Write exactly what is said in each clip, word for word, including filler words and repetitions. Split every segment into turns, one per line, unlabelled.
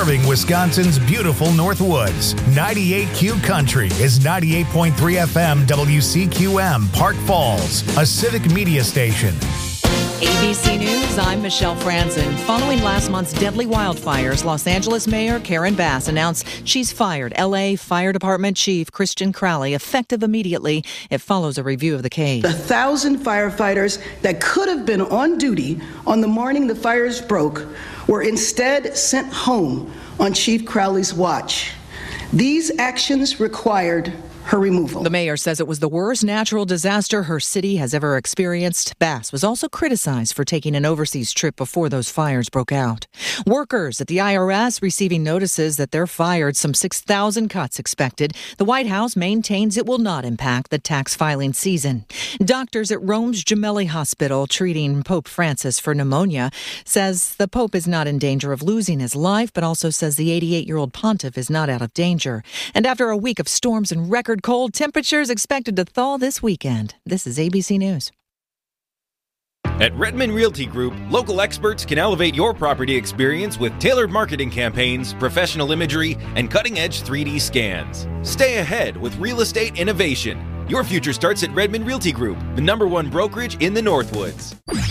serving Wisconsin's beautiful Northwoods. ninety-eight Q Country is ninety-eight point three F M W C Q M, Park Falls, a civic media station.
A B C News, I'm Michelle Franzen. Following last month's deadly wildfires, Los Angeles Mayor Karen Bass announced she's fired L A Fire Department Chief Christian Crowley, effective immediately. It follows a review of the case.
The thousand firefighters that could have been on duty on the morning the fires broke were instead sent home on Chief Crowley's watch. These actions required her removal.
The mayor says it was the worst natural disaster her city has ever experienced. Bass was also criticized for taking an overseas trip before those fires broke out. Workers at the I R S receiving notices that they're fired, some six thousand cuts expected. The White House maintains it will not impact the tax filing season. Doctors at Rome's Gemelli Hospital treating Pope Francis for pneumonia says the Pope is not in danger of losing his life, but also says the eighty-eight-year-old pontiff is not out of danger. And after a week of storms and record cold temperatures expected to thaw this weekend. This is A B C News.
At Redmond Realty Group, local experts can elevate your property experience with tailored marketing campaigns, professional imagery, and cutting-edge three D scans. Stay ahead with real estate innovation. Your future starts at Redmond Realty Group, the number one brokerage in the Northwoods.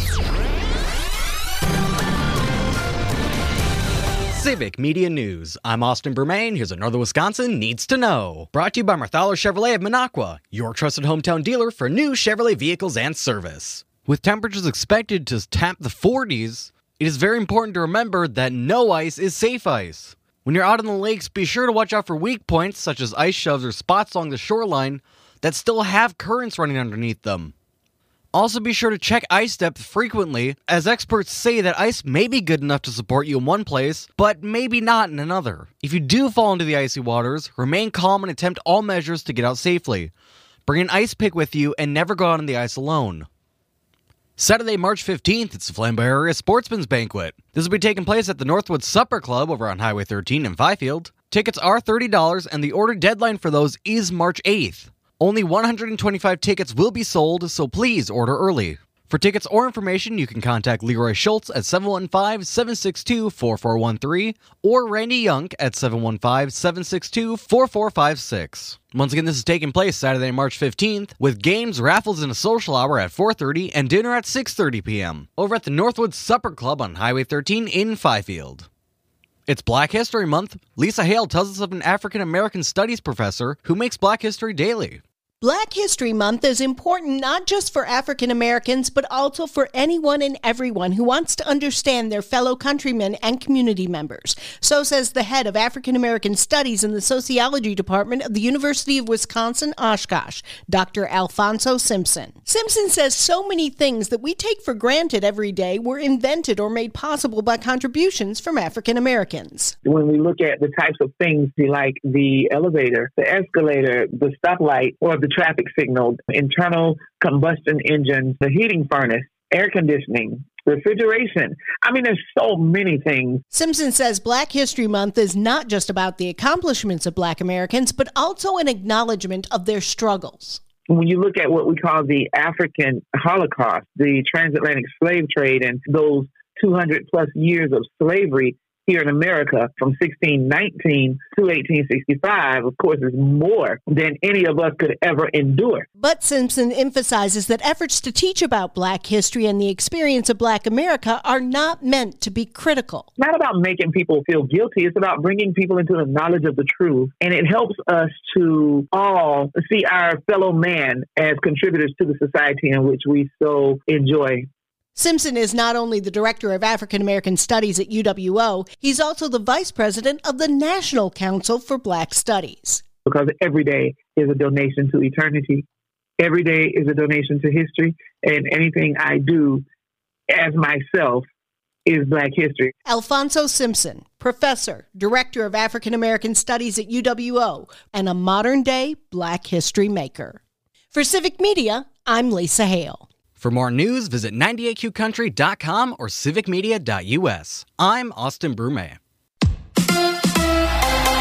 Civic Media News. I'm Austin Bermain. Here's what Northern Wisconsin needs to know. Brought to you by Marthaler Chevrolet of Minocqua, your trusted hometown dealer for new Chevrolet vehicles and service. With temperatures expected to tap the forties, it is very important to remember that no ice is safe ice. When you're out on the lakes, be sure to watch out for weak points such as ice shoves or spots along the shoreline that still have currents running underneath them. Also be sure to check ice depth frequently, as experts say that ice may be good enough to support you in one place, but maybe not in another. If you do fall into the icy waters, remain calm and attempt all measures to get out safely. Bring an ice pick with you and never go out on the ice alone. Saturday, March fifteenth, it's the Flambeau Area Sportsman's Banquet. This will be taking place at the Northwood Supper Club over on Highway thirteen in Fifield. Tickets are thirty dollars and the order deadline for those is March eighth. Only one hundred twenty-five tickets will be sold, so please order early. For tickets or information, you can contact Leroy Schultz at seven one five, seven six two, four four one three or Randy Young at seven one five, seven six two, four four five six. Once again, this is taking place Saturday, March fifteenth, with games, raffles, and a social hour at four thirty and dinner at six thirty p.m. over at the Northwood Supper Club on Highway thirteen in Fifield. It's Black History Month. Lisa Hale tells us of an African American Studies professor who makes Black History daily.
Black History Month is important not just for African Americans, but also for anyone and everyone who wants to understand their fellow countrymen and community members. So says the head of African American Studies in the Sociology Department of the University of Wisconsin-Oshkosh, Doctor Alfonso Simpson. Simpson says so many things that we take for granted every day were invented or made possible by contributions from African Americans.
When we look at the types of things like the elevator, the escalator, the stoplight, or the traffic signal, internal combustion engines, the heating furnace, air conditioning, refrigeration. I mean, there's so many things.
Simpson says Black History Month is not just about the accomplishments of Black Americans, but also an acknowledgement of their struggles.
When you look at what we call the African Holocaust, the transatlantic slave trade, and those two hundred plus years of slavery here in America from sixteen nineteen to eighteen sixty-five, of course, is more than any of us could ever endure.
But Simpson emphasizes that efforts to teach about Black history and the experience of Black America are not meant to be critical.
It's not about making people feel guilty. It's about bringing people into the knowledge of the truth. And it helps us to all see our fellow man as contributors to the society in which we so enjoy.
Simpson is not only the Director of African American Studies at U W O, he's also the Vice President of the National Council for Black Studies.
Because every day is a donation to eternity. Every day is a donation to history. And anything I do as myself is Black history.
Alfonso Simpson, Professor, Director of African American Studies at U W O, and a modern-day Black history maker. For Civic Media, I'm Lisa Hale.
For more news, visit ninety-eight Q country dot com or civic media dot u s. I'm Austin Brume.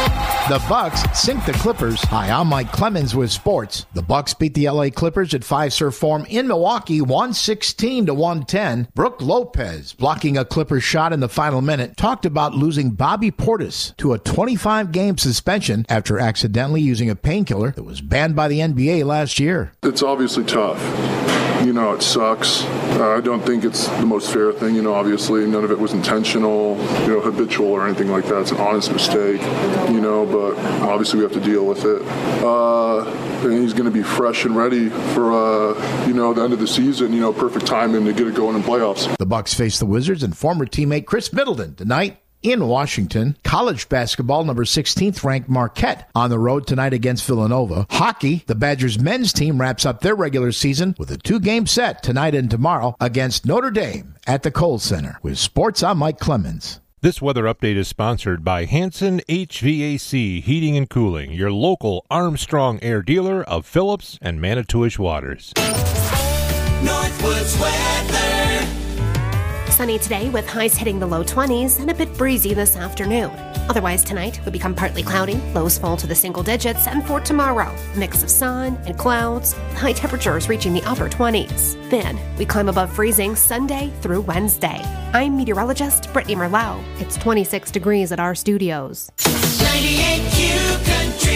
The Bucks sink the Clippers. Hi, I'm Mike Clemens with sports. The Bucks beat the L A Clippers at Fiserv Forum in Milwaukee, one sixteen to one ten. Brooke Lopez, blocking a Clippers shot in the final minute, talked about losing Bobby Portis to a twenty-five game suspension after accidentally using a painkiller that was banned by the N B A last year.
It's obviously tough. You know, it sucks. Uh, I don't think it's the most fair thing. You know, obviously, none of it was intentional, you know, habitual or anything like that. It's an honest mistake, you know, but obviously we have to deal with it. Uh, and he's going to be fresh and ready for, uh, you know, the end of the season, you know, perfect timing to get it going in playoffs.
The Bucks face the Wizards and former teammate Chris Middleton tonight in Washington. College basketball, number sixteenth ranked Marquette on the road tonight against Villanova. Hockey, the Badgers men's team wraps up their regular season with a two-game set tonight and tomorrow against Notre Dame at the Kohl Center. With sports, I'm Mike Clemens.
This weather update is sponsored by Hanson H V A C Heating and Cooling, your local Armstrong Air dealer of Phillips and Manitowish Waters.
Northwoods weather. Sunny today with highs hitting the low twenties and a bit breezy this afternoon. Otherwise tonight will become partly cloudy, lows fall to the single digits, and for tomorrow, a mix of sun and clouds, high temperatures reaching the upper twenties. Then we climb above freezing Sunday through Wednesday. I'm meteorologist Brittany Merlau. It's twenty-six degrees at our studios.
ninety-eight Q Country.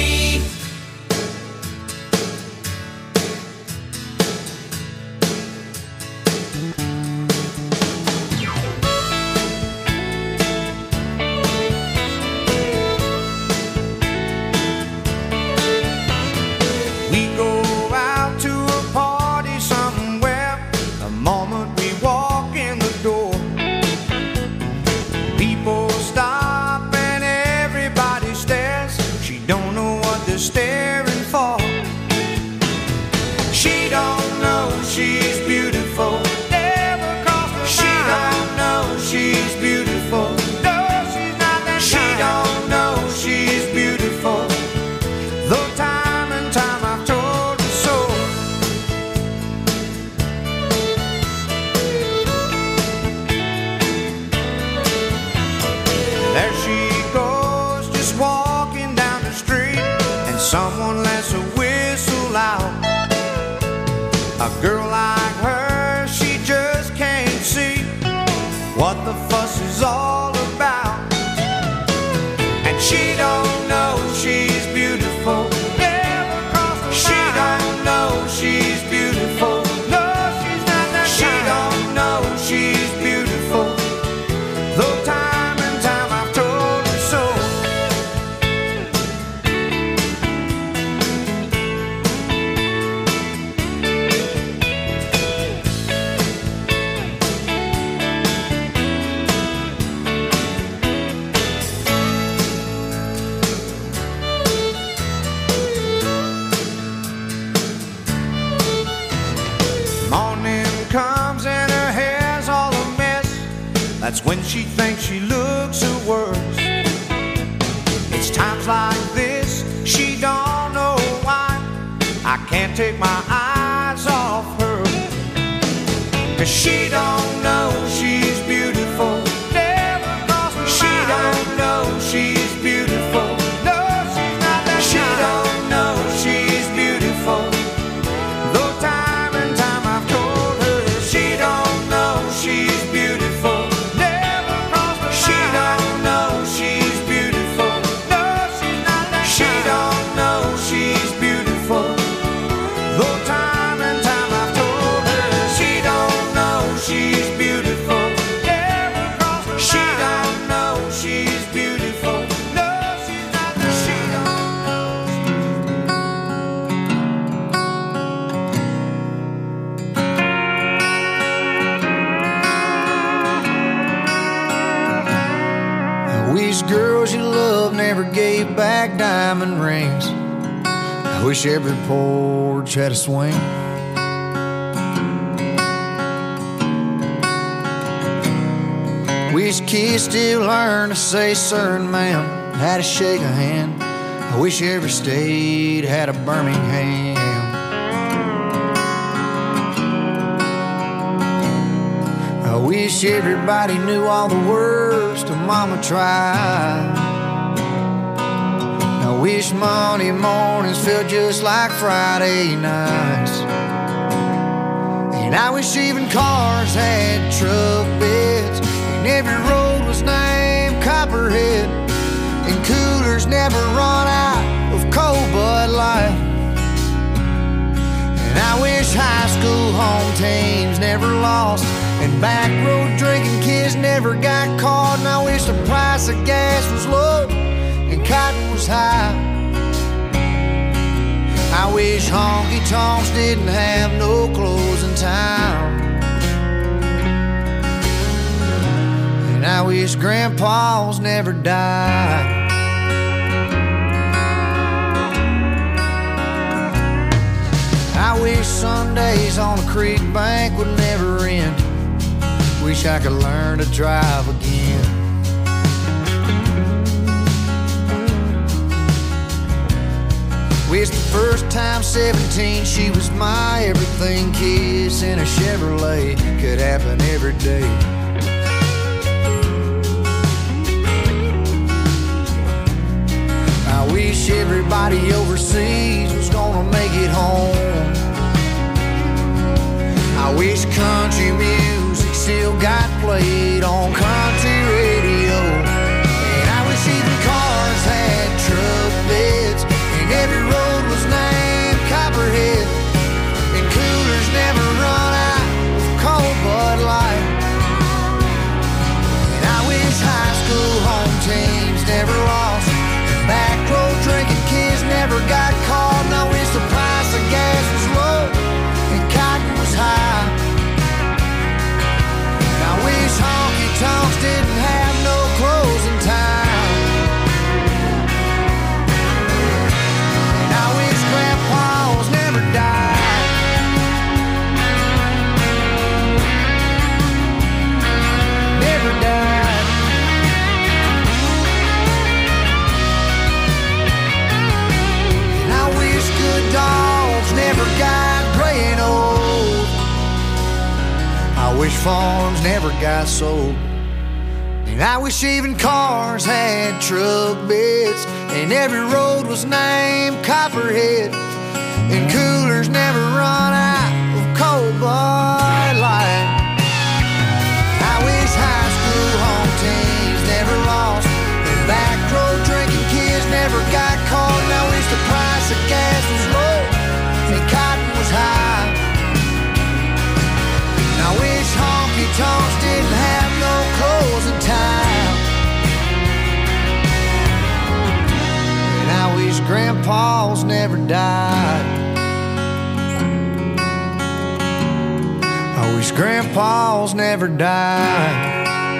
A girl like her, she just can't see what the fuss is all about. And she don't know she's beautiful. Never crossed her mind. She don't know she's beautiful. No, she's not that She kind. Don't know she's beautiful. Though time and time I've told her so. That's when she thinks she looks her worst. It's times like this, she don't know why I can't take my eyes off her. Cause she don't know she's beautiful. Never crossed her mind. She don't know she's beautiful. No, she's not that She kind. Don't know she's beautiful. Though time and time I've told her she don't know she's beautiful. Girls you love never gave back diamond rings. I wish every porch had a swing. Wish kids still learn to say sir and ma'am, how to shake a hand. I wish every state had a Birmingham. I wish everybody knew all the words to Mama Tried. wish Monday mornings felt just like Friday nights. And I wish even cars had truck beds, and every road was named Copperhead, and coolers never run out of cold Bud Light. And I wish high school home teams never lost, and back road drinking kids never got caught. And I wish the price of gas was low and cotton was high. I wish honky-tonks didn't have no closing time. And I wish grandpas never died. I wish Sundays on the creek bank would never end. Wish I could learn to drive again. Wish the first time seventeen she was my everything. Kiss in a Chevrolet could happen every day. I wish everybody overseas was gonna make it home. I wish country music still got played on country radio. And I wish even cars had truck beds, and every road was named Copperhead, and coolers never run out of cold Bud Light. And I wish high school home teams never lost, and back road drinking kids never got caught. And I wish the price of gas was low and cotton was high. And I wish honky-tonks didn't have no closing time. And I wish grandpas never died. Never died. And I wish good dogs never got gray and old. I wish farms never got sold. And I wish even cars had truck beds, and every road was named Copperhead, and coolers never run out of cold Bud Light. I wish high school home teams never lost, and back road drinking kids never got caught. And I wish the price of gas was low and cotton was high. And I wish honky-tonks didn't have no closing time. And I wish grandpas never died. I wish grandpas never died.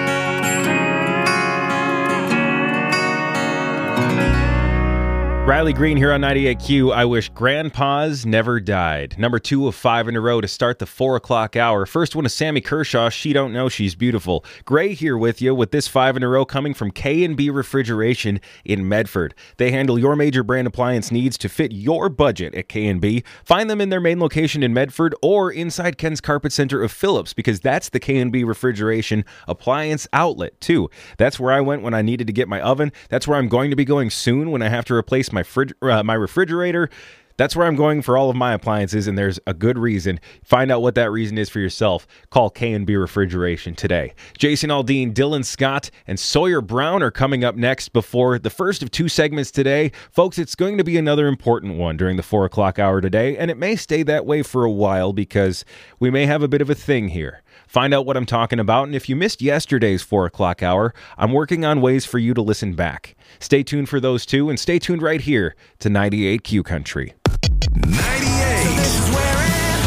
Riley Green here on ninety-eight Q. I wish grandpas never died. Number two of five in a row to start the four o'clock hour. First one is Sammy Kershaw. She don't know she's beautiful. Gray here with you with this five in a row coming from K and B Refrigeration in Medford. They handle your major brand appliance needs to fit your budget at K and B. Find them in their main location in Medford or inside Ken's Carpet Center of Phillips, because that's the K and B Refrigeration appliance outlet too. That's where I went when I needed to get my oven. That's where I'm going to be going soon when I have to replace my My, frig- uh, my refrigerator. That's where I'm going for all of my appliances, and there's a good reason. Find out what that reason is for yourself. Call K and B Refrigeration today. Jason Aldean, Dylan Scott, and Sawyer Brown are coming up next before the first of two segments today. Folks, it's going to be another important one during the four o'clock hour today, and it may stay that way for a while because we may have a bit of a thing here. Find out what I'm talking about, and if you missed yesterday's four o'clock hour, I'm working on ways for you to listen back. Stay tuned for those two, and stay tuned right here to ninety-eight Q Country.
ninety-eight. So this is where it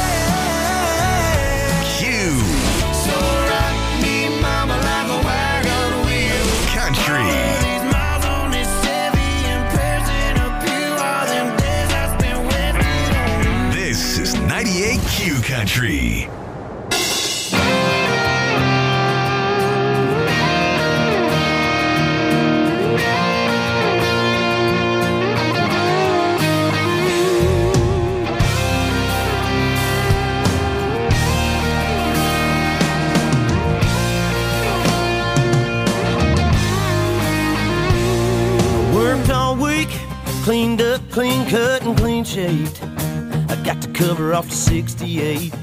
is. Q. So rock me, mama, like a wagon wheel. Country. These miles on this Chevy and Pearson up you all them days I spent wasted on. This is ninety-eight Q Country.
Worked all week, Cleaned up, clean cut, and clean shaved. I got the cover off the sixty-eight.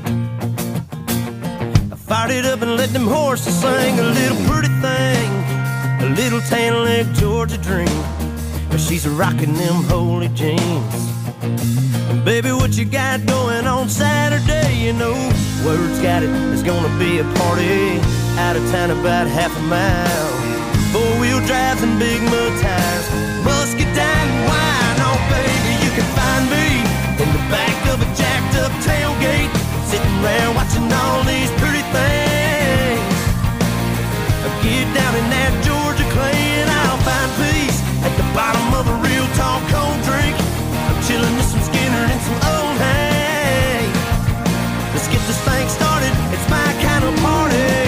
I fired it up and let them horses sing. A little pretty thing, a little tan leg Georgia dream. But she's rocking them holy jeans. And baby, what you got going on Saturday? You know, word's got it, there's gonna be a party out of town about half a mile. Four-wheel drives and big mud tires, musket down and wine. Oh baby, you can find me in the back of a jacked up tailgate, sitting there watching all these pretty things. Get down in that Georgia clay and I'll find peace at the bottom of a real tall cold drink. I'm chilling with some Skinner and some old hay. Let's get this thing started, it's my kind of party.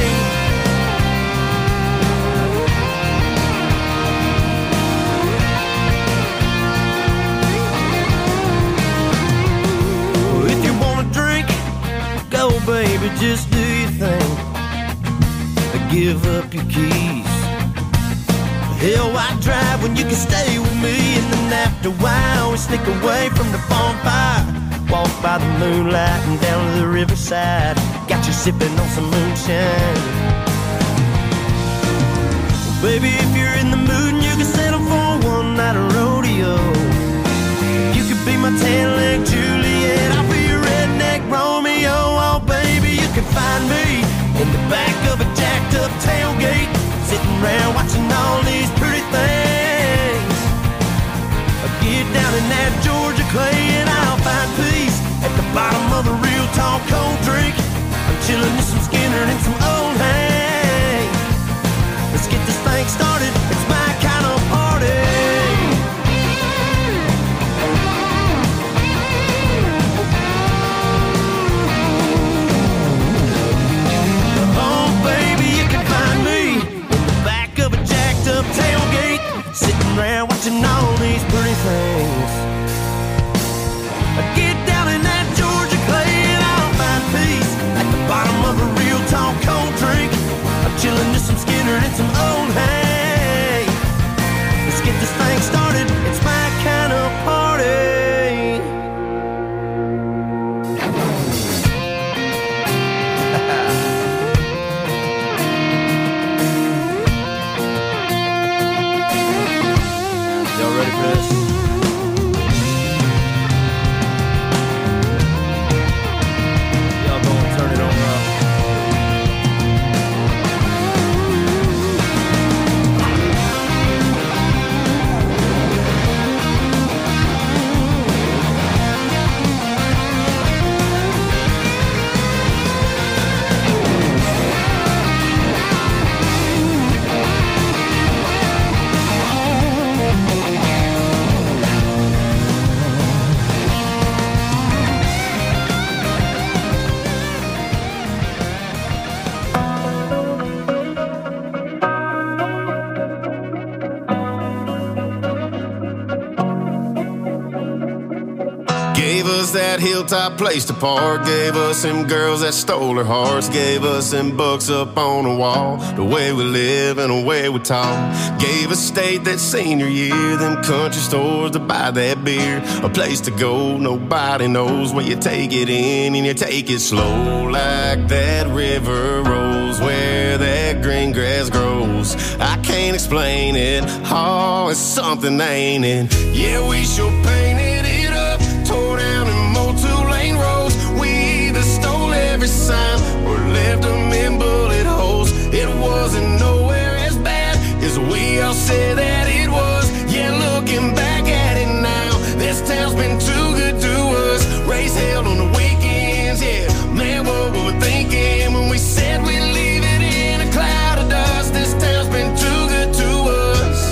Well, if you wanna drink, go baby, just do your thing. Give up your keys. Hell, why drive when you can stay with me? And then after a while, we sneak away from the bonfire. Walk by the moonlight and down to the riverside. Got you sipping on some moonshine. Well, baby, if you're in the mood and you can settle for one night of rodeo, you could be my tan-leg Juliet, I'll be your redneck Romeo. Oh, baby, you can find me in the back of a jacked up tailgate, sitting around watching all these pretty things. I'll get down in that Georgia clay and I'll find peace at the bottom of a real tall cold drink. I'm chilling with some Skinner and some old hay. Let's get this thing started, it's my kind of party. Tailgate, sitting around watching all these pretty things. I get down in that Georgia clay and I'll find peace at the bottom of a real tall cold drink. I'm chilling with some Skinner and some old hay. Let's get this thing started, it's my kind of party. Ready for this? Y'all gonna turn it on up.
That hilltop place to park, gave us them girls that stole our hearts, gave us them books up on the wall, the way we live and the way we talk, gave us state that senior year, them country stores to buy that beer, a place to go nobody knows, where you take it in and you take it slow, like that river rolls where that green grass grows. I can't explain it, oh, it's something, ain't it? Yeah, we sure painted it up, tore down and two-lane roads. We either stole every sign or left them in bullet holes. It wasn't nowhere as bad as we all said that it was. Yeah, looking back at it now, this town's been too good to us. Race held on the weekends, yeah. Man, what were we thinking when we said we'd leave it in a cloud of dust? This town's been too good to us.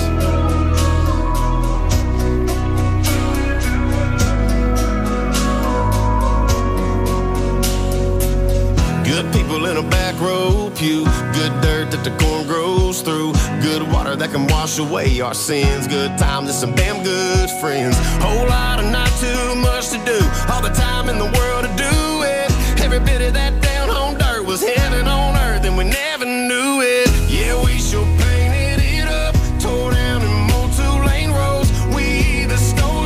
Good people in a back row pew, good dirt that the corn grows through, good water that can wash away our sins, good times and some damn good friends. Whole lot of not too much to do, all the time in the world to do it. Every bit of that down home dirt was heaven on earth and we never knew it. Yeah, we sure painted it up, tore down and mowed two lane roads. We either stole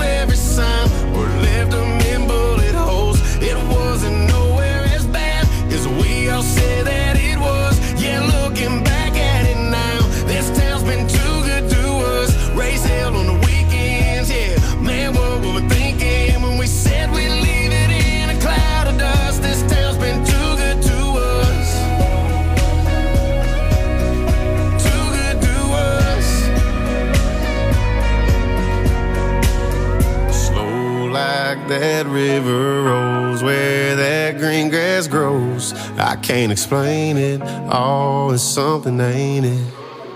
that river rolls, where that green grass grows. I can't explain it, all is something, ain't it?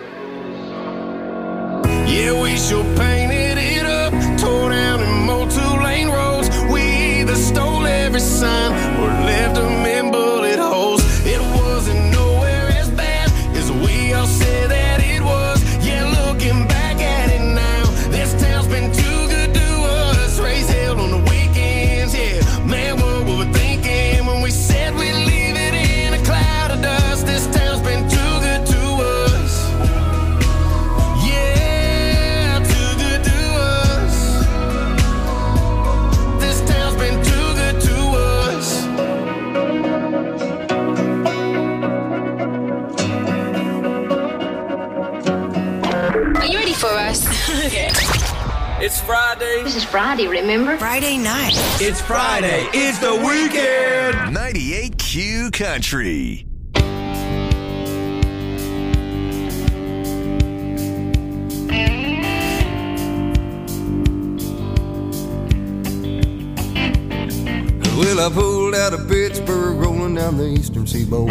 Yeah, we sure painted it up, tore down and mowed two-lane roads. We either stole every sign or left them in bullet holes. It wasn't nowhere as bad as we all said that it was. Yeah, looking back at it now, this town's been too good to us. Raised hell on the weekends, yeah. Man, what were we thinking when we said we'd leave it in a cloud of dust? This town's been too good to us. Yeah, too good to us. This town's been too good to us.
Are you ready for us? Okay.
It's Friday.
This is Friday, remember?
Friday night. It's Friday. It's the weekend.
ninety-eight Q Country.
Well, I pulled out of Pittsburgh, rolling down the eastern seaboard.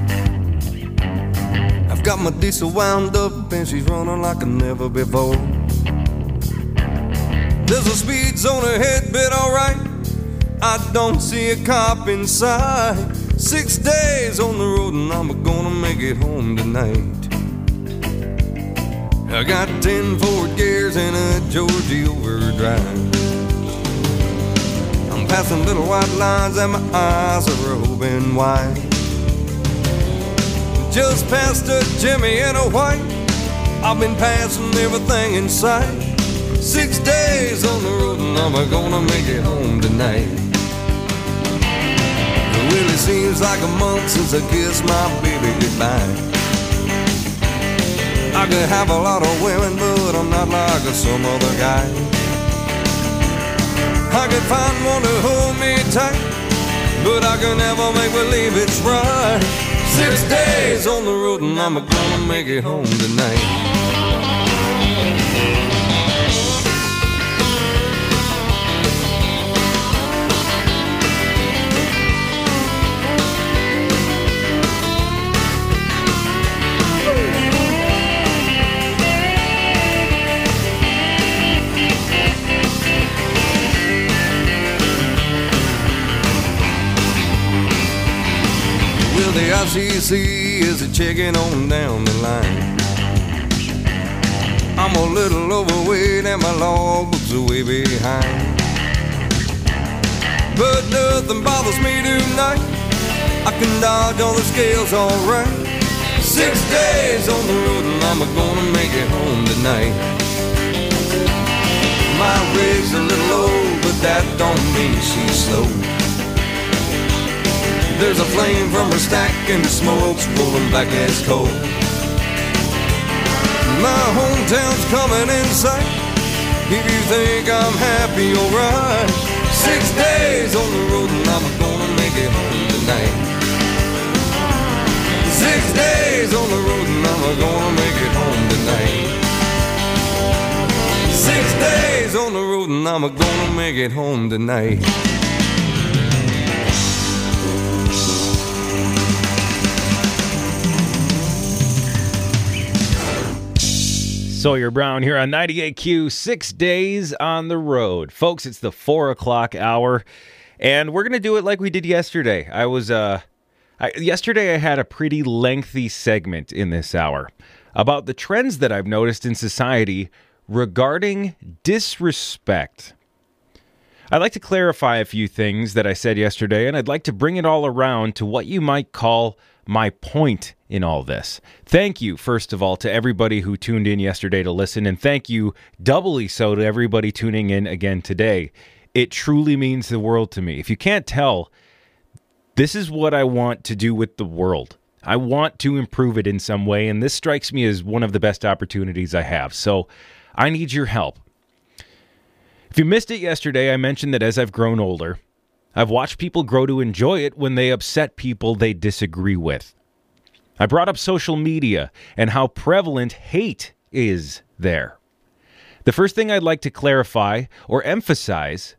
I've got my diesel wound up and she's running like never before. There's a speed zone ahead, but alright, I don't see a cop inside. Six days on the road and I'm gonna make it home tonight. I got ten Ford gears and a Georgie overdrive. I'm passing little white lines and my eyes are open wide. Just past a Jimmy and a white, I've been passing everything in sight. Six days on the road and I'm gonna make it home tonight. Well, it seems like a month since I kissed my baby goodbye. I could have a lot of women, but I'm not like some other guy. I could find one to hold me tight, but I can never make believe it's right. Six days on the road and I'm gonna make it home tonight. The I C C is a checking on down the line. I'm a little overweight and my logbook's way behind, but nothing bothers me tonight. I can dodge all the scales alright. Six days on the road and I'm gonna make it home tonight. My rig's a little low, but that don't mean she's slow. There's a flame from her stack and the smoke's rolling back as coal. My hometown's coming in sight. If you think I'm happy, alright. Six days on the road and I'm gonna make it home tonight. Six days on the road and I'm gonna make it home tonight. Six days on the road and I'm gonna make it home tonight.
Sawyer Brown here on ninety-eight Q, six days on the road. Folks, it's the four o'clock hour, and we're going to do it like we did yesterday. I was, uh, I, yesterday I had a pretty lengthy segment in this hour about the trends that I've noticed in society regarding disrespect. I'd like to clarify a few things that I said yesterday, and I'd like to bring it all around to what you might call my point in all this. Thank you, first of all, to everybody who tuned in yesterday to listen, and thank you doubly so to everybody tuning in again today. It truly means the world to me. If you can't tell, this is what I want to do with the world. I want to improve it in some way, and this strikes me as one of the best opportunities I have. So I need your help. If you missed it yesterday, I mentioned that as I've grown older, I've watched people grow to enjoy it when they upset people they disagree with. I brought up social media and how prevalent hate is there. The first thing I'd like to clarify or emphasize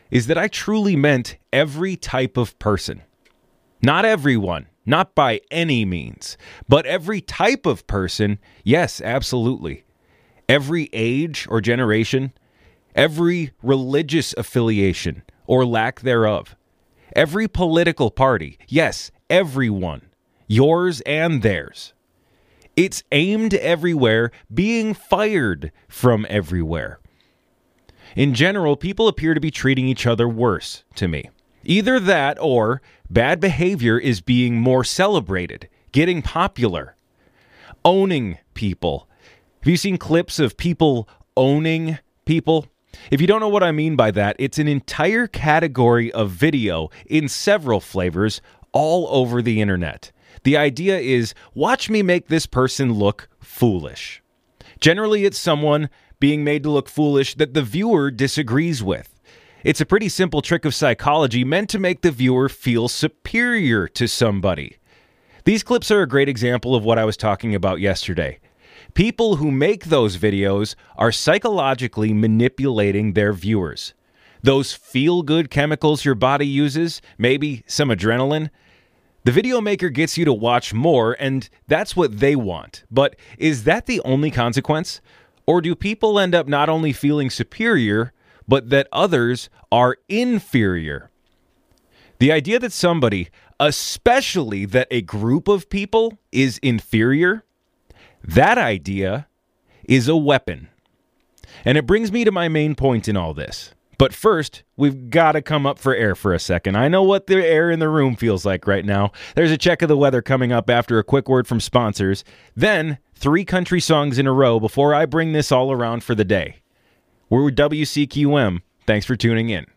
is that I truly meant every type of person. Not everyone, not by any means, but every type of person, yes, absolutely. Every age or generation, every religious affiliation or lack thereof, every political party, yes, everyone, yours and theirs. It's aimed everywhere, being fired from everywhere. In general, people appear to be treating each other worse to me. Either that or bad behavior is being more celebrated, getting popular, owning people. Have you seen clips of people owning people? If you don't know what I mean by that, it's an entire category of video in several flavors all over the internet. The idea is, watch me make this person look foolish. Generally, it's someone being made to look foolish that the viewer disagrees with. It's a pretty simple trick of psychology meant to make the viewer feel superior to somebody. These clips are a great example of what I was talking about yesterday. People who make those videos are psychologically manipulating their viewers. Those feel-good chemicals your body uses, maybe some adrenaline, the video maker gets you to watch more, and that's what they want. But is that the only consequence? Or do people end up not only feeling superior, but that others are inferior? The idea that somebody, especially that a group of people, is inferior, that idea is a weapon. And it brings me to my main point in all this. But first, we've got to come up for air for a second. I know what the air in the room feels like right now. There's a check of the weather coming up after a quick word from sponsors. Then, three country songs in a row before I bring this all around for the day. We're W C Q M. Thanks for tuning in.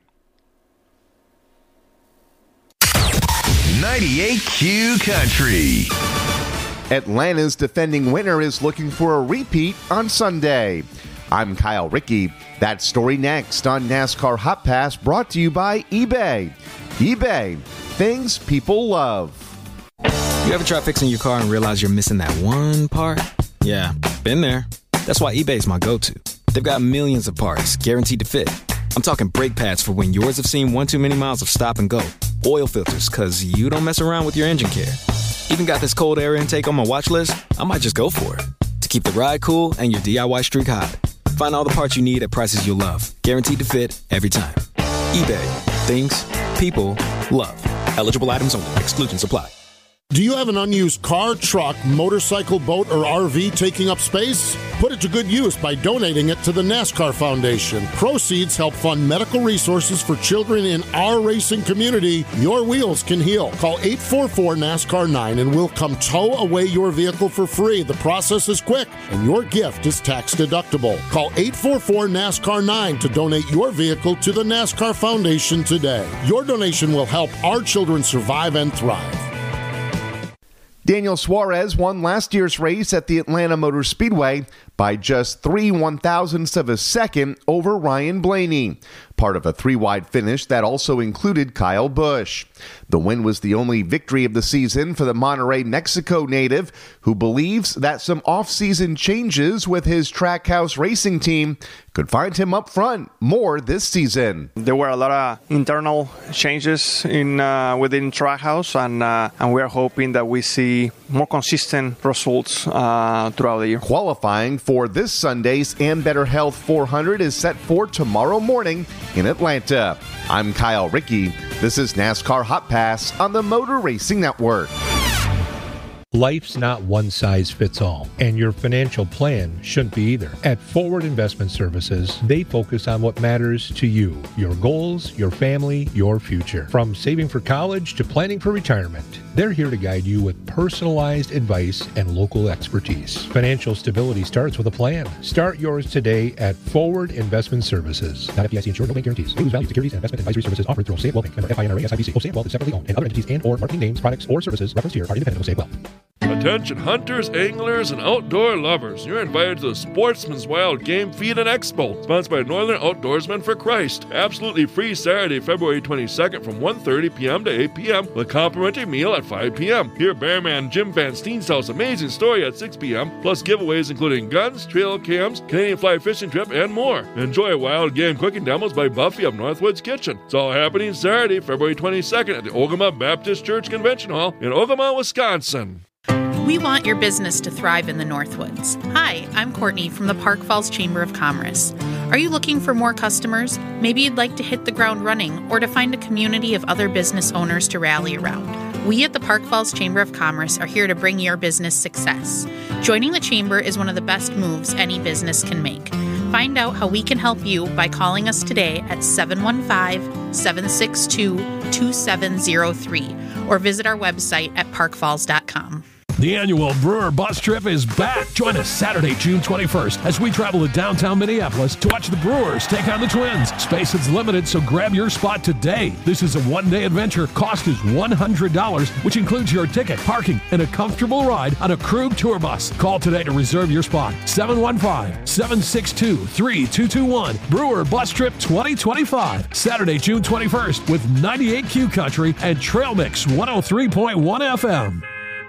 ninety-eight Q Country.
Atlanta's defending winner is looking for a repeat on Sunday. I'm Kyle Rickey. That story next on NASCAR Hot Pass, brought to you by eBay. eBay, things people love.
You ever try fixing your car and realize you're missing that one part? Yeah, been there. That's why eBay's my go-to. They've got millions of parts, guaranteed to fit. I'm talking brake pads for when yours have seen one too many miles of stop and go. Oil filters, because you don't mess around with your engine care. Even got this cold air intake on my watch list. I might just go for it. To keep the ride cool and your D I Y streak hot. Find all the parts you need at prices you'll love. Guaranteed to fit every time. eBay. Things people love. Eligible items only. Exclusions apply.
Do you have an unused car, truck, motorcycle, boat, or R V taking up space? Put it to good use by donating it to the NASCAR Foundation. Proceeds help fund medical resources for children in our racing community. Your wheels can heal. Call eight four four NASCAR nine and we'll come tow away your vehicle for free. The process is quick and your gift is tax deductible. Call eight four four NASCAR nine to donate your vehicle to the NASCAR Foundation today. Your donation will help our children survive and thrive.
Daniel Suarez won last year's race at the Atlanta Motor Speedway by just three one-thousandths of a second over Ryan Blaney, part of a three-wide finish that also included Kyle Busch. The win was the only victory of the season for the Monterrey, Mexico native, who believes that some off-season changes with his Trackhouse racing team could find him up front more this season.
There were a lot of internal changes in uh, within Trackhouse, and uh, and we are hoping that we see more consistent results uh, throughout the year.
Qualifying for this Sunday's And Better Health four hundred is set for tomorrow morning in Atlanta. I'm Kyle Rickey. This is NASCAR Hot Pass on the Motor Racing Network.
Life's not one size fits all, and your financial plan shouldn't be either. At Forward Investment Services, they focus on what matters to you, your goals, your family, your future. From saving for college to planning for retirement, they're here to guide you with personalized advice and local expertise. Financial stability starts with a plan. Start yours today at Forward Investment Services. Not F D I C insured, no bank guarantees. May lose value. Securities and investment advisory services offered through Osaic Wealth Bank. Member F I N R A S I B C. Osaic Wealth is separately owned, and other entities and or marketing names, products, or services referenced here are independent of Osaic Wealth.
Attention hunters, anglers, and outdoor lovers. You're invited to the Sportsman's Wild Game Feed and Expo, sponsored by Northern Outdoorsmen for Christ. Absolutely free Saturday, February twenty-second from one thirty p.m. to eight p.m. with a complimentary meal at five p.m. Hear Bearman Jim Van Steensel's amazing story at six p.m. plus giveaways including guns, trail cams, Canadian fly fishing trip, and more. Enjoy wild game cooking demos by Buffy of Northwoods Kitchen. It's all happening Saturday, February twenty-second at the Ogama Baptist Church Convention Hall in Ogama, Wisconsin.
We want your business to thrive in the Northwoods. Hi, I'm Courtney from the Park Falls Chamber of Commerce. Are you looking for more customers? Maybe you'd like to hit the ground running or to find a community of other business owners to rally around. We at the Park Falls Chamber of Commerce are here to bring your business success. Joining the Chamber is one of the best moves any business can make. Find out how we can help you by calling us today at seven one five, seven six two, two seven zero three or visit our website at park falls dot com.
The annual Brewer Bus Trip is back. Join us Saturday, June twenty-first, as we travel to downtown Minneapolis to watch the Brewers take on the Twins. Space is limited, so grab your spot today. This is a one-day adventure. Cost is one hundred dollars, which includes your ticket, parking, and a comfortable ride on a Krug tour bus. Call today to reserve your spot. seven one five, seven six two, three two two one. Brewer Bus Trip twenty twenty-five. Saturday, June twenty-first, with ninety-eight Q Country and Trail Mix one oh three point one F M.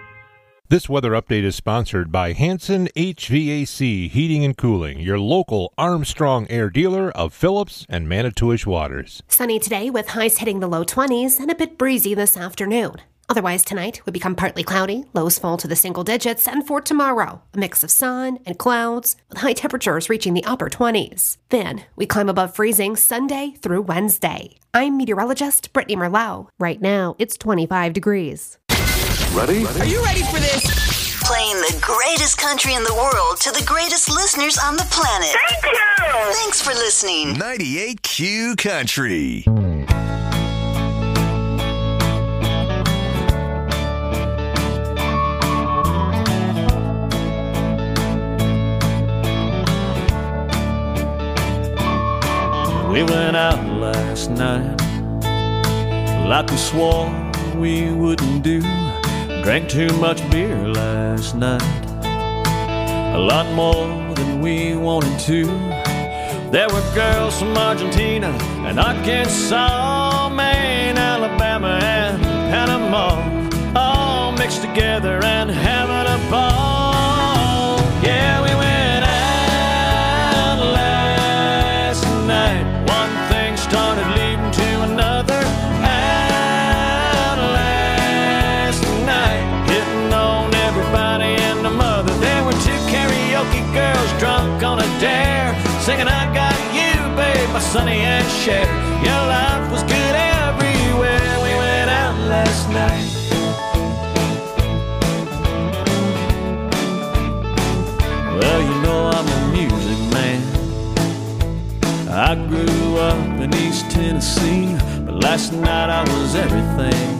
This weather update is sponsored by Hanson H V A C Heating and Cooling, your local Armstrong Air dealer of Phillips and Manitowish Waters.
Sunny today with highs hitting the low twenties and a bit breezy this afternoon. Otherwise tonight would become partly cloudy, lows fall to the single digits, and for tomorrow, a mix of sun and clouds with high temperatures reaching the upper twenties. Then we climb above freezing Sunday through Wednesday. I'm meteorologist Brittany Merlot. Right now, it's twenty-five degrees.
Ready?
Are you ready for this?
Playing the greatest country in the world to the greatest listeners on the planet.
Thank you!
Thanks for listening.
ninety-eight Q Country.
We went out last night like we swore we wouldn't do. Drank too much beer last night, a lot more than we wanted to. There were girls from Argentina and Arkansas, Maine, Alabama, and Panama, all mixed together and having a ball. Yeah, we went out last night. One thing started leading to another. Girls drunk on a dare, singing I got you, babe, by Sonny and Cher. Your life was good everywhere. We went out last night. Well, you know I'm a music man. I grew up in East Tennessee, but last night I was everything.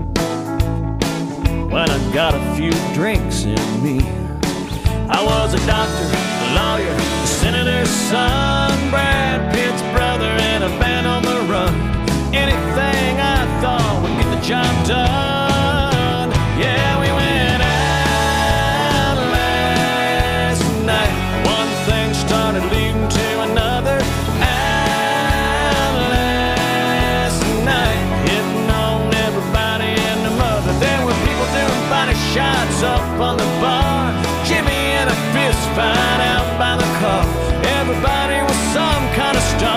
When I got a few drinks in me, I was a doctor, a lawyer, a senator's son, Brad Pitt's brother, and a band on the run. Anything I thought would get the job done. Yeah, we went out last night. One thing started leading to another. Out last night, hitting on everybody and the mother. There were people doing body shots up on the bar. Jimmy and a fist fight out by the car. Everybody was some kind of star.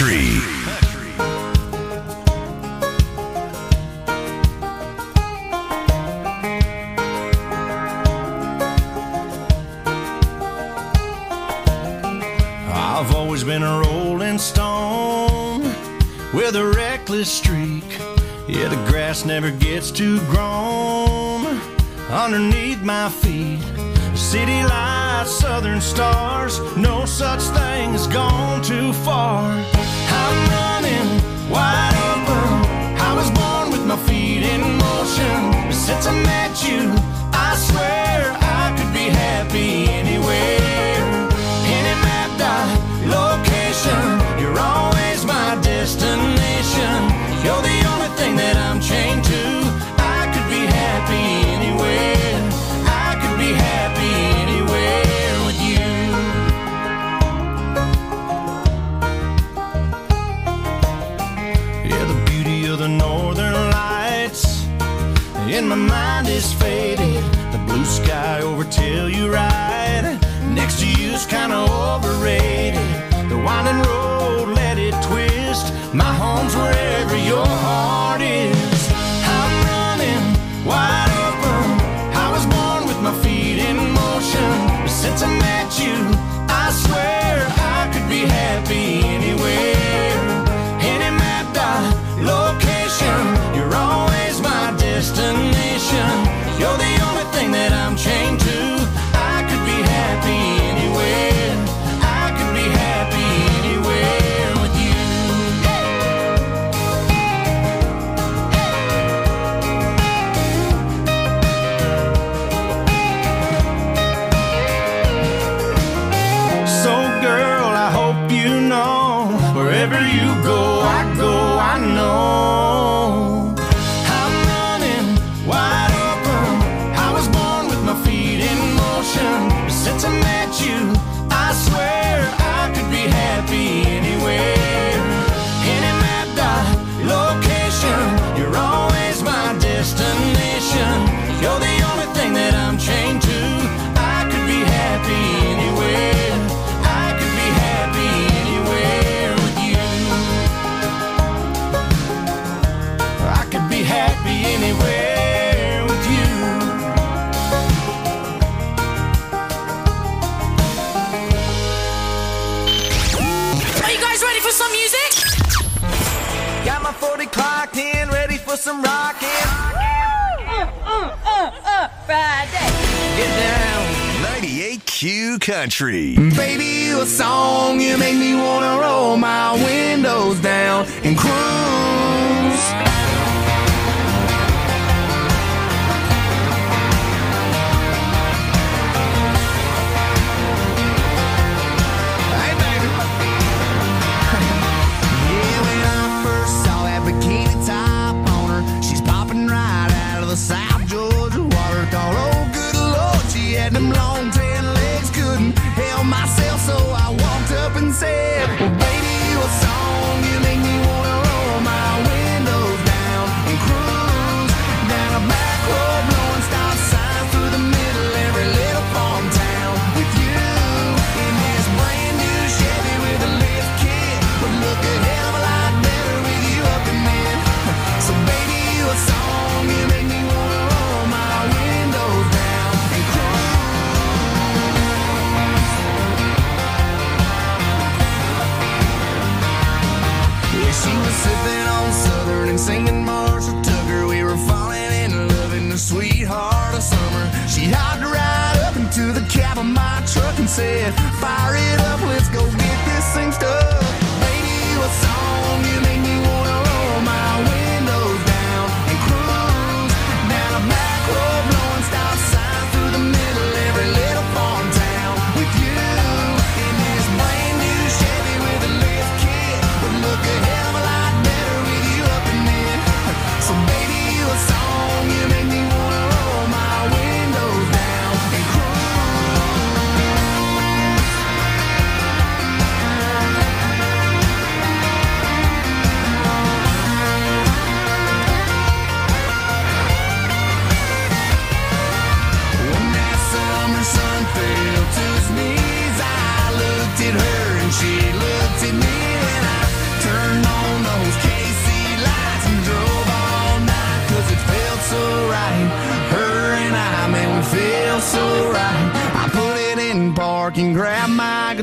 Country.
I've always been a rolling stone with a reckless streak. Yeah, the grass never gets too grown underneath my feet. City lights, southern stars, no such thing as gone too far. I'm running wide open. I was born with my feet in motion. But since I met you, I swear I could be happy anywhere. Any map dot location, you're always my destination. You're the only thing that I'm chained to. I could be happy anywhere. I could be happy anywhere with you. Yeah, the beauty of the northern lights in my mind is faded. The blue sky over Telluride next to you's kinda overrated. The winding road, let it twist. My home's wherever your heart is. I'm running wide open. I was born with my feet in motion. But since I met you, I swear I could be happy anywhere. Any map dot location, you're always my destination. You're the only thing that I'm chained to. I could be happy anywhere. I could be happy anywhere with you. So girl, I hope you know, wherever you go, I go, I know. I'm running wide open. I was born with my feet in motion. But since I met you, I swear I could be happy anywhere. Any map dot location, you're always my destination. You're the only thing that I'm chained to. I could be happy anywhere. I could be happy anywhere with you. I could be happy anywhere with you.
Are you guys ready for some music?
Got my forty clocked in, ready for some rockin'.
Uh, uh, uh, uh, Friday.
Get down.
ninety-eight Q Country.
Baby, you a song, you make me wanna roll my windows down and cruise. Hey, baby. Yeah, when I first saw that bikini top on her, she's popping right out of the South Georgia water. Thought, oh, good Lord, she had them long tan legs, couldn't help myself, so I walked up and said, well, baby, you a song, you make me wanna roll my windows down and cruise down a back road, blowing stop signs through the middle of every little farm town with you in this brand new Chevy with a lift kit. Would look a hell of a lot better with you up in there. So baby, you a song, you make me wanna roll my windows down and cruise. Yeah, she was sipping on Southern and singing Marshall Tucker. We were falling in love in the sweetheart of summer. She hopped right up into the cab of my truck and said, fire it up, let's go get this thing stuck. Baby, you a song, you make me wanna roll my windows down and cruise down a back road, blowing stop signs through the middle of every little farm town with you in this brand new Chevy with a lift kit. Would look a hell of a lot better with you up in there. So baby, you a song, you make me wanna roll my windows down and cruise.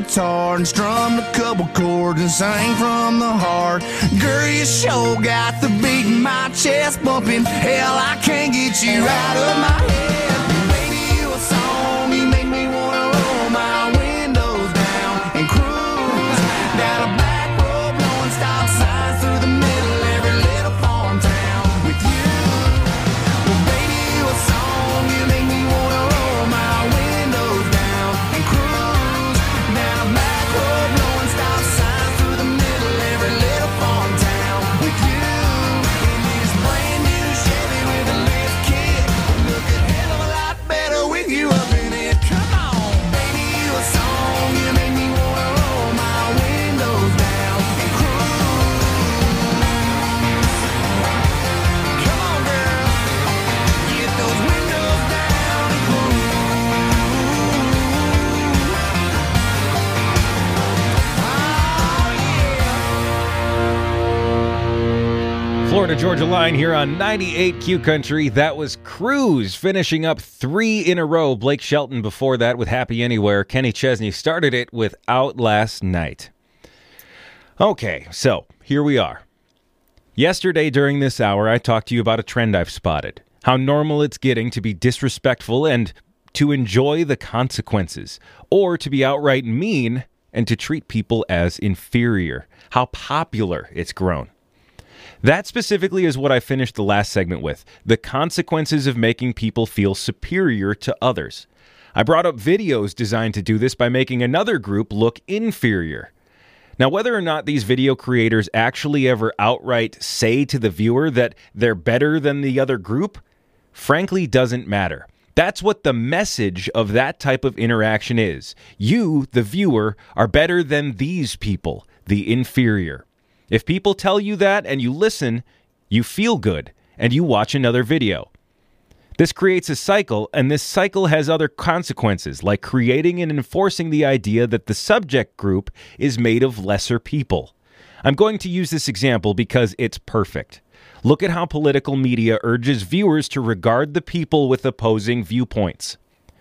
guitar and strummed a couple chords and sang from the heart. Girl, you sure got the beat in my chest bumping. Hell, I can't get you out of my head. Baby, you a song, you make me wanna roll my windows down and cruise down a back road, blowing stop signs through the middle every little farm town with you. Well, baby, you a song, you make me wanna roll my windows down and cruise down a back road, blowing stop signs through the middle every little farm town with you. In this brand new Chevy with a lift kit, look a hell of a lot better with you up in it. Come on, baby, you a song, you make me wanna roll my windows down and cruise. Come on, girl, get those windows down and cruise.
Florida Georgia line here on ninety-eight Q Country. That was Cruise, finishing up three in a row. Blake Shelton before that with Happy Anywhere. Kenny Chesney started it with Out Last Night. Okay, so here we are. Yesterday during this hour, I talked to you about a trend I've spotted. How normal it's getting to be disrespectful and to enjoy the consequences. Or to be outright mean and to treat people as inferior. How popular it's grown. That specifically is what I finished the last segment with, the consequences of making people feel superior to others. I brought up videos designed to do this by making another group look inferior. Now, whether or not these video creators actually ever outright say to the viewer that they're better than the other group, frankly doesn't matter. That's what the message of that type of interaction is. You, the viewer, are better than these people, the inferior. If people tell you that and you listen, you feel good and you watch another video. This creates a cycle, and this cycle has other consequences, like creating and enforcing the idea that the subject group is made of lesser people. I'm going to use this example because it's perfect. Look at how political media urges viewers to regard the people with opposing viewpoints.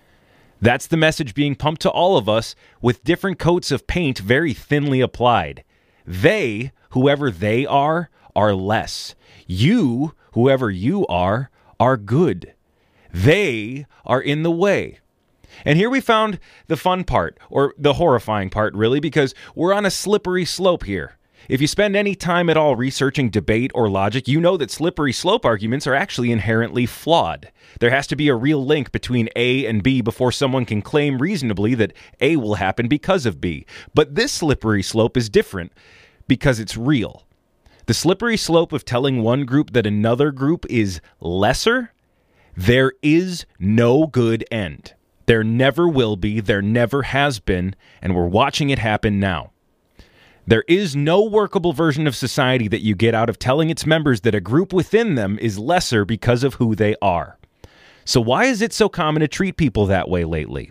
That's the message being pumped to all of us with different coats of paint very thinly applied. They, whoever they are, are less. You, whoever you are, are good. They are in the way. And here we found the fun part, or the horrifying part, really, because we're on a slippery slope here. If you spend any time at all researching debate or logic, you know that slippery slope arguments are actually inherently flawed. There has to be a real link between A and B before someone can claim reasonably that A will happen because of B. But this slippery slope is different because it's real. The slippery slope of telling one group that another group is lesser, there is no good end. There never will be, there never has been, and we're watching it happen now. There is no workable version of society that you get out of telling its members that a group within them is lesser because of who they are. So why is it so common to treat people that way lately?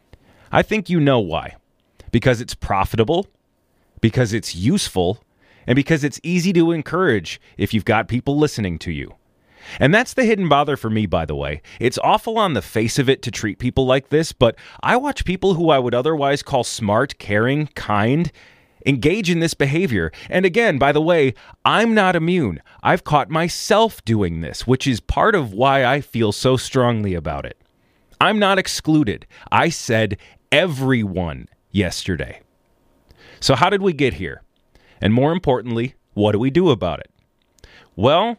I think you know why. Because it's profitable, because it's useful, and because it's easy to encourage if you've got people listening to you. And that's the hidden bother for me, by the way. It's awful on the face of it to treat people like this, but I watch people who I would otherwise call smart, caring, kind, engage in this behavior. And again, by the way, I'm not immune. I've caught myself doing this, which is part of why I feel so strongly about it. I'm not excluded. I said everyone yesterday. So how did we get here? And more importantly, what do we do about it? Well,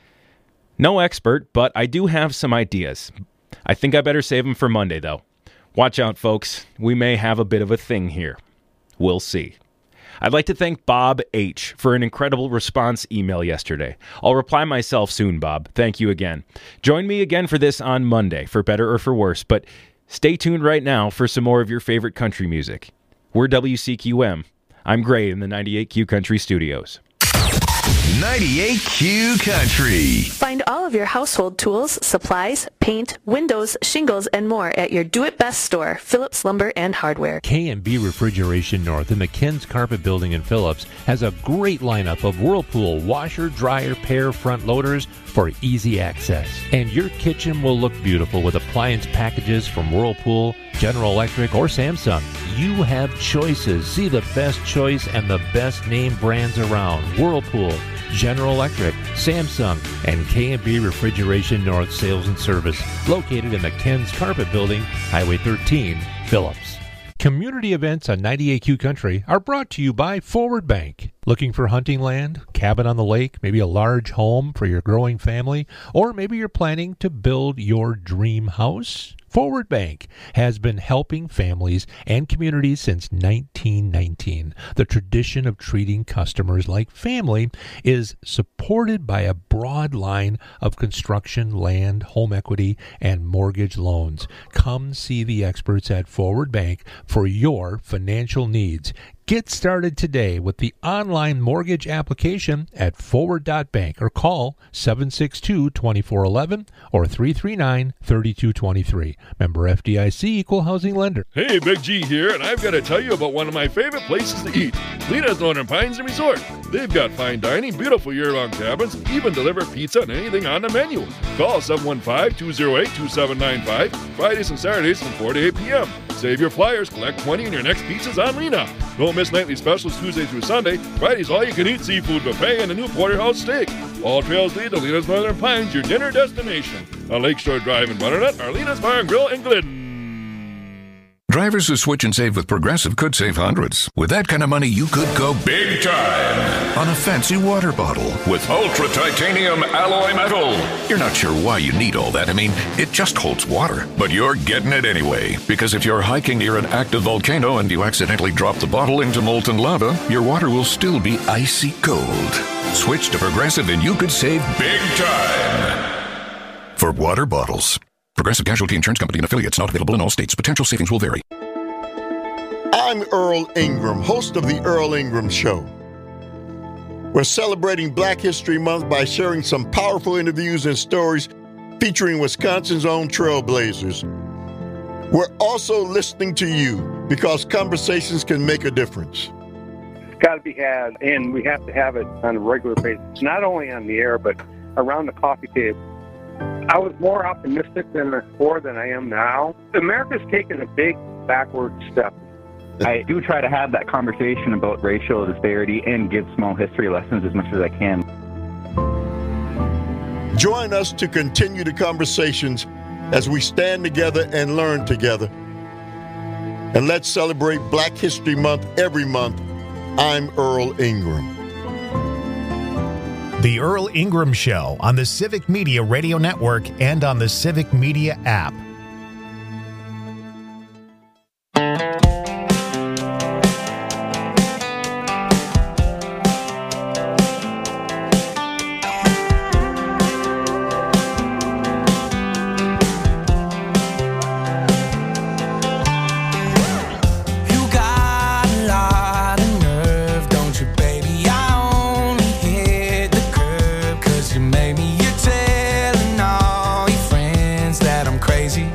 no expert, but I do have some ideas. I think I better save them for Monday, though. Watch out, folks. We may have a bit of a thing here. We'll see. I'd like to thank Bob H. for an incredible response email yesterday. I'll reply myself soon, Bob. Thank you again. Join me again for this on Monday, for better or for worse, but stay tuned right now for some more of your favorite country music. We're W C Q M. I'm Gray in the ninety-eight Q Country Studios.
ninety-eight Q Country.
Find all of your household tools, supplies, paint, windows, shingles, and more at your do-it-best store, Phillips Lumber and Hardware.
K and B Refrigeration North in the Ken's Carpet Building in Phillips has a great lineup of Whirlpool washer, dryer, pair front loaders for easy access. And your kitchen will look beautiful with appliance packages from Whirlpool, General Electric, or Samsung.
you have choices. See the best choice and the best name brands around. Whirlpool, General Electric, Samsung, and K and B Refrigeration North Sales and Service, located in the Ken's Carpet Building, Highway thirteen, Phillips. Community events on ninety-eight Q Country are brought to you by Forward Bank. Looking for hunting land, cabin on the lake, maybe a large home for your growing family, or maybe you're planning to build your dream house? Forward Bank has been helping families and communities since nineteen nineteen. The tradition of treating customers like family is supported by a broad line of construction, land, home equity, and mortgage loans. Come see the experts at Forward Bank for your financial needs. Get started today with the online mortgage application at forward dot bank or call seven six two, two four one one or three three nine, three two two three. Member F D I C, Equal Housing Lender.
Hey, Big G here, and I've got to tell you about one of my favorite places to eat, Lena's Northern Pines and Resort. They've got fine dining, beautiful year-long cabins, even deliver pizza and anything on the menu. Call seven one five, two oh eight, two seven nine five, Fridays and Saturdays from four to eight p.m. Save your flyers, collect twenty, and your next pizza's on Lena. Don't miss nightly specials Tuesday through Sunday. Friday's all-you-can-eat seafood buffet and a new porterhouse steak. All trails lead to Lena's Northern Pines, your dinner destination. On Lakeshore Drive in Butternut, are Lena's Bar and Grill in Glidden.
Drivers who switch and save with Progressive could save hundreds. With that kind of money, you could go big time on a fancy water bottle with ultra titanium alloy metal. You're not sure why you need all that. I mean, it just holds water. But you're getting it anyway. Because if you're hiking near an active volcano and you accidentally drop the bottle into molten lava, your water will still be icy cold. Switch to Progressive and you could save big time for water bottles. Progressive Casualty Insurance Company and affiliates, not available in all states. Potential savings will vary.
I'm Earl Ingram, host of The Earl Ingram Show. We're celebrating Black History Month by sharing some powerful interviews and stories featuring Wisconsin's own trailblazers. We're also listening to you because conversations can make a difference.
It's got to be had, and we have to have it on a regular basis, not only on the air, but around the coffee table. I was more optimistic than before than I am now. America's taken a big backward step.
I do try to have that conversation about racial disparity and give small history lessons as much as I can.
Join us to continue the conversations as we stand together and learn together. And let's celebrate Black History Month every month. I'm Earl Ingram.
The Earl Ingram Show on the Civic Media Radio Network and on the Civic Media app.
Crazy.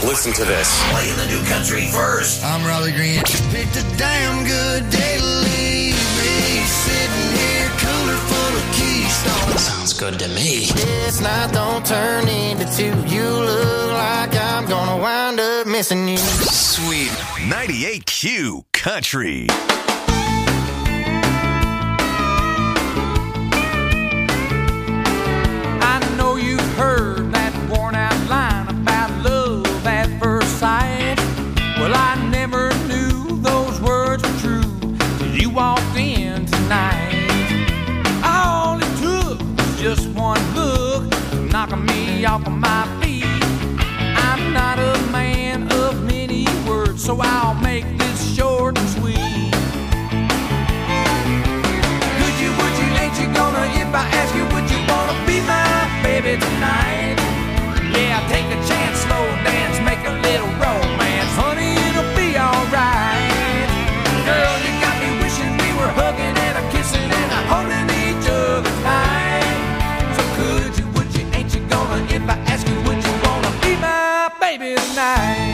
Listen to this.
Playing the new country first. I'm Raleigh Green. Picked a damn good day to leave me. Sitting here, cooler full of Keystone.
Sounds good to me.
This night don't turn into two. You look like I'm gonna wind up missing you.
Sweet. ninety-eight Q Country.
I know you've heard that worn out line about love at first sight. Well, I never knew those words were true till you walked in tonight. All it took was just one look, knocking me off of my feet. I'm not a man of many words, so I'll make this short and sweet. Could you, would you, ain't you gonna, if I ask you, would you wanna be my baby tonight? Yeah, take a chance, slow dance, make a little romance. Honey, it'll be alright. Girl, you got me wishing we were hugging and a kissing and a holding each other tight. So could you, would you, ain't you gonna, if I ask you, would you wanna be my baby tonight?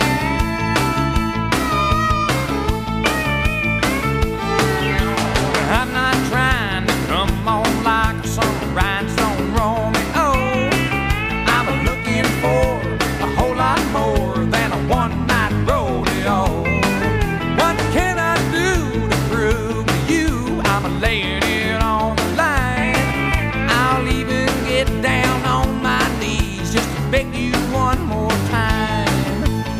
I'm not trying to come on like some rhinestone Romeo. I'm looking for a whole lot more than a one-night rodeo. What can I do to prove to you I'm laying it on the line? I'll even get down on my knees just to beg you one more time.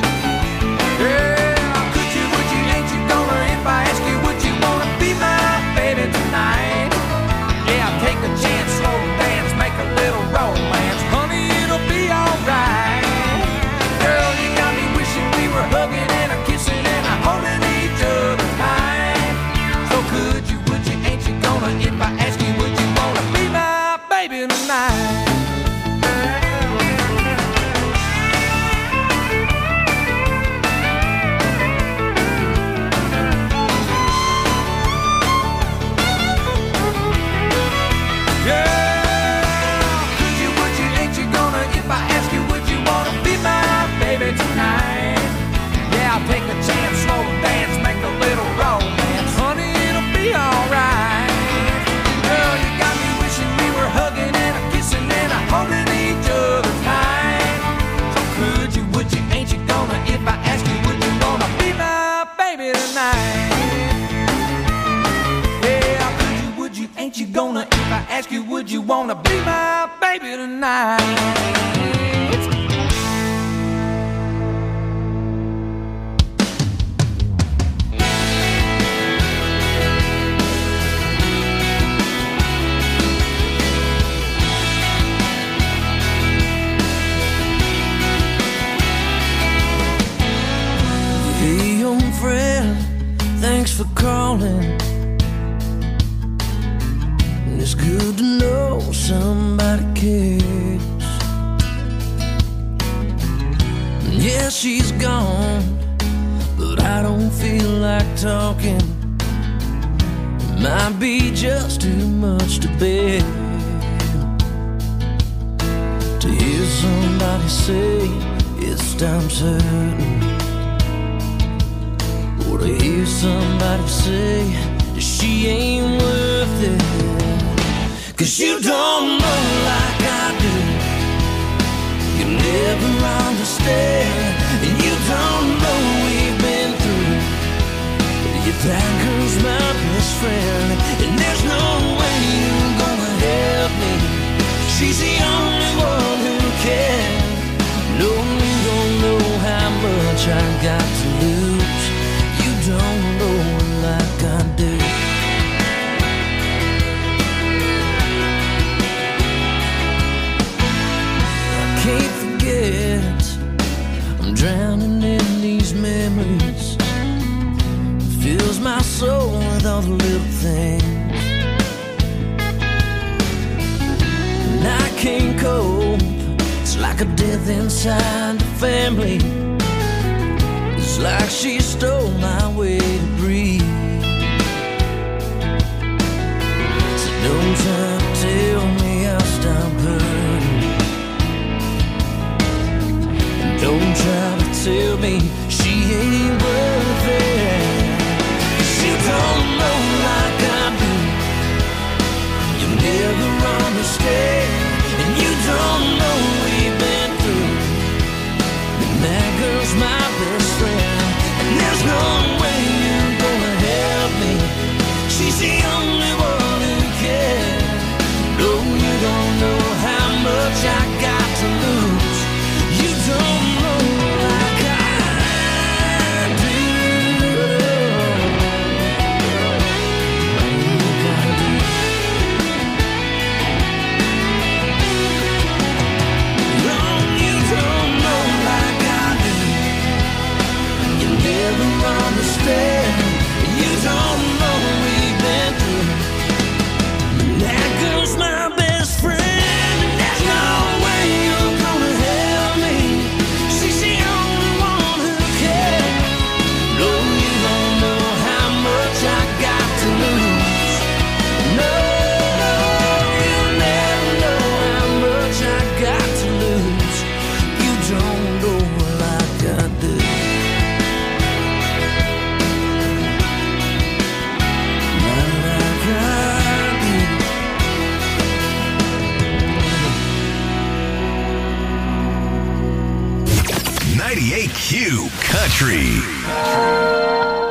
Yeah, could you, would you, ain't you gonna, if I ask you, would you wanna be my baby tonight? Yeah, take a chance, slow dance, make a little romance. Honey, it'll be alright. Girl, you got me wishing we were hugging and a kissing and a holding each other tight. So could you, would you, ain't you gonna, if I ask you, would you wanna be my baby tonight? Take a chance, slow dance, make a little romance. Honey, it'll be alright. Girl, you got me wishing we were hugging and a kissing and a holding each other tight. So could you, would you, ain't you gonna, if I ask you, would you wanna be my baby tonight? Yeah, could you, would you, ain't you gonna, if I ask you, would you wanna be my baby tonight?
Hey, young friend, thanks for calling. It's good to know somebody cares. Yeah, she's gone, but I don't feel like talking. It might be just too much to bear to hear somebody say it's time certain, or to hear somebody say that she ain't worth it. Cause you don't know like I do, you never understand, and you don't know we've been through. If that girl's my best friend, and there's no way you're gonna help me. She's the only one who can. No, you don't know how much I got to lose. You don't know like I do. Can't forget, I'm drowning in these memories. Fills my soul with all the little things, and I can't cope. It's like a death inside the family. It's like she stole my way to breathe. So don't try to tell me I'll stop hurting. Don't try to tell me she ain't worth it. 'Cause you don't know like I do. You never understand, and you don't know we've been through. And that girl's my best friend, and there's no way you're gonna help me. She's the only one who cares. No, you don't know how much I got to lose. You don't know like I do. No, you don't know like I do. You never understand. You don't know we've been through. That girl's my best friend, and there's no way you're gonna help me. She's the only one who cares. No, you don't know how much I got to lose. No, you never know how much I got to lose. You don't know like I do. Not like I do.
ninety-eight Q Country.